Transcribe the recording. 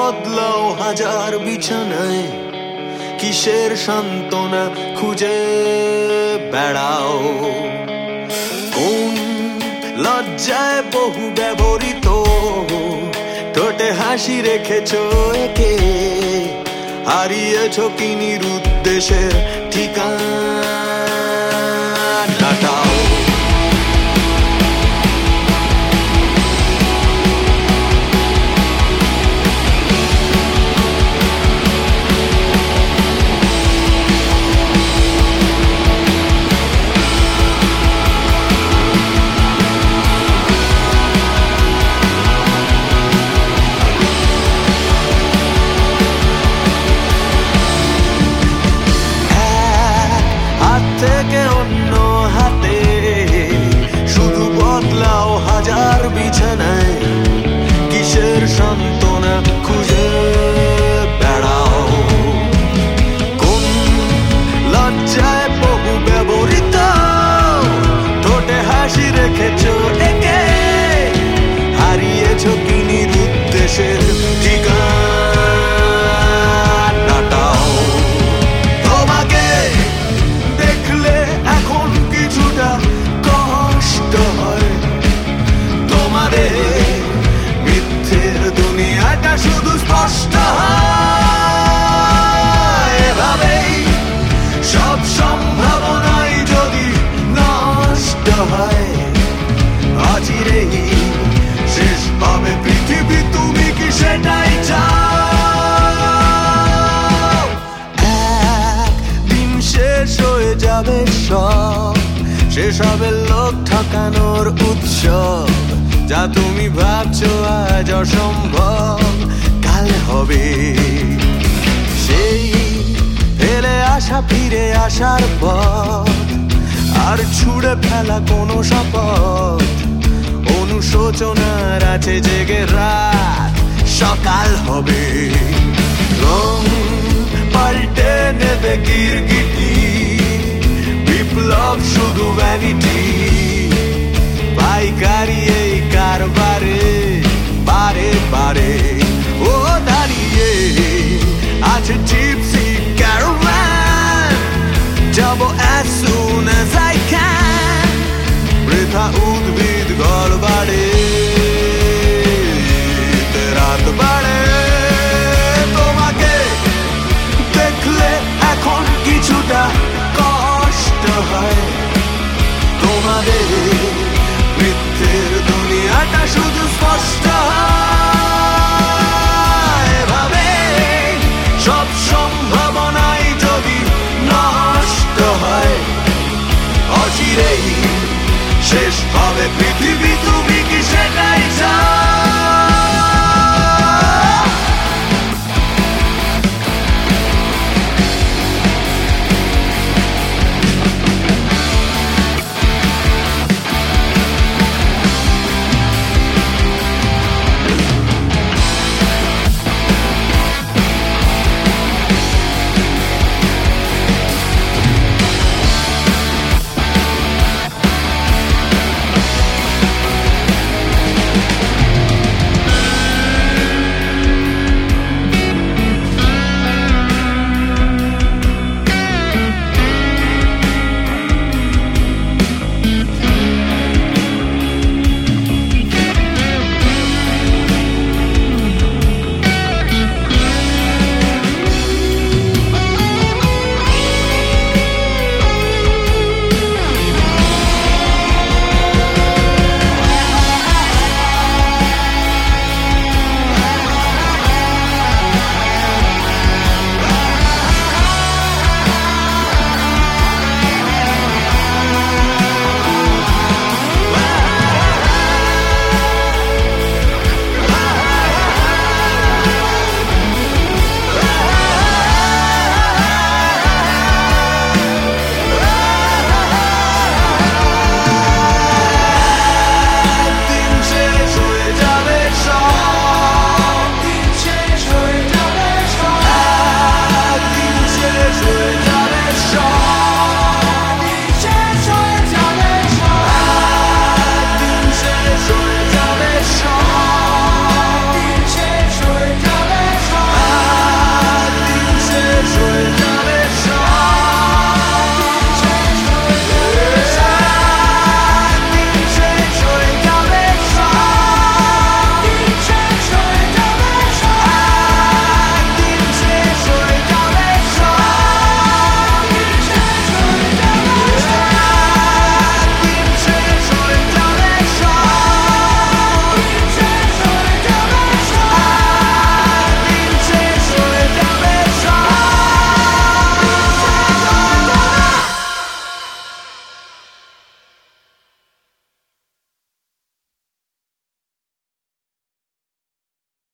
বদলাও হাজার বিছানায়, কিসের সান্ত্বনা খুঁজে বেড়াও? কোন লজ্জায় বহু ব্যবহৃত ঠোঁটে হাসি রেখেছ একে, হারিয়েছ কি নিরুদ্দেশের ঠিকানাটাও? থেকে অন্য হাতে শুধু বদলাও হাজার বিছানায়, কিসের সান্ত্বনা খুঁজে বেড়াও? কোন লজ্জায় বহু ব্যবহৃত ঠোঁটে হাসি রেখেছ একে, হারিয়েছ কি নিরুদ্দেশের ঠিকানাটাও? তোমাকে দেখলে এখন কিছুটা কষ্ট হয়, তোমাদের মিথ্যের দুনিয়াটা শুধু স্পষ্ট হয়। এভাবেই সব সম্ভাবনাই যদি নষ্ট হয়, অচিরেই শেষ হবে পৃথিবী, তুমি কি সেটাই চাও? একদিন শেষ হয়ে যাবে সব, শেষ হবে লোক ঠকানোর উৎসব, যা তুমি ভাবছো আজ অসম্ভব কাল হবে। সেই ফেলে আসা ফিরে আসার পথ, আর ছুঁড়ে ফেলা কোনো শপথ, অনুশোচনার আছে জেগে রাত সকাল হবে। রং পাল্টে নেবে গিরগিটি, বিপ্লব শুধু ভ্যানিটি, পাইকারি এই কারবারে বারে বারে ও দাঁড়িয়ে আছে জিপসি ক্যারাভান, যাবো as soon as I can, বৃথা উদ্ভিদ ঘর বাড়ে রাত বাড়ে। তোমাকে দেখলে এখন কিছুটা কষ্ট হয়, তোমাদের মিথ্যের দুনিয়াটা শুধু স্পষ্ট হয়। এভাবে সব সম্ভাবনাই যদি নষ্ট হয়, অচিরেই শেষ হবে পৃথিবী।